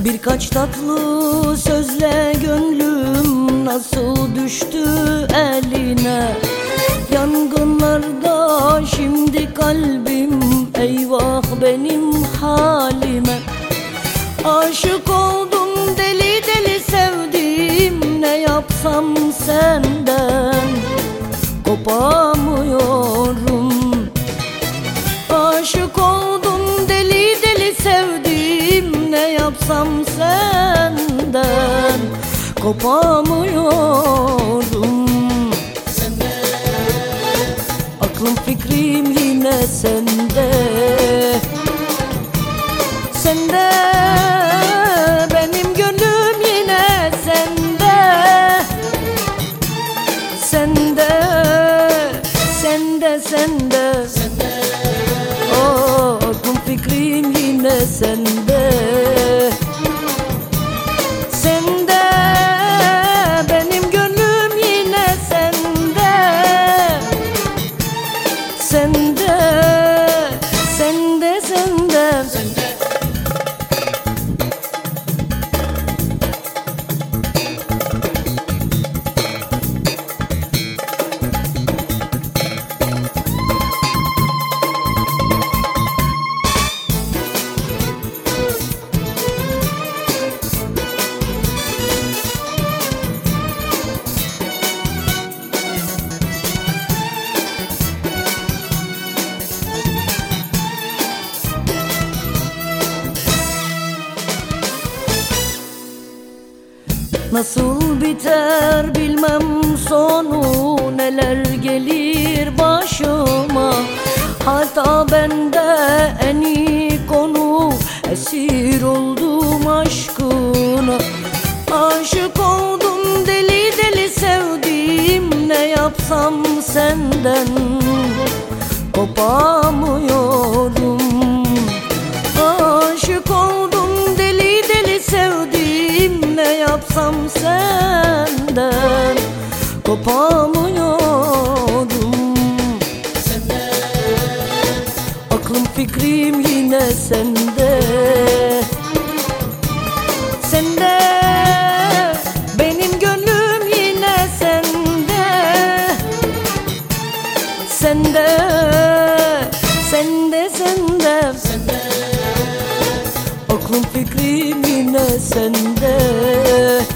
Birkaç tatlı sözle gönlüm nasıl düştü eline. Yangınlarda şimdi kalbim, eyvah benim halime. Aşık oldum, deli deli sevdim, ne yapsam senden kopamıyorum. Aşık oldum, deli deli sevdim, ne yapsam senden kopamıyorum. Aklım fikrim yine sende, sende. Benim gönlüm yine sende, sende, sende, sende. Oh, aklım fikrim yine sende, sende. Benim gönlüm yine sende, sende, sende, sende. Nasıl biter bilmem sonu, neler gelir başıma. Hatta bende en iyi konu, esir oldum aşkına. Aşık oldum, deli deli sevdim, ne yapsam senden kopamıyorum. Aşık oldum, deli deli sevdim, ne yapsam senden kopamıyorum. Aklım fikrim yine sende, sende. Benim gönlüm yine sende, sende, sende, sende. Aklım fikrim yine sende,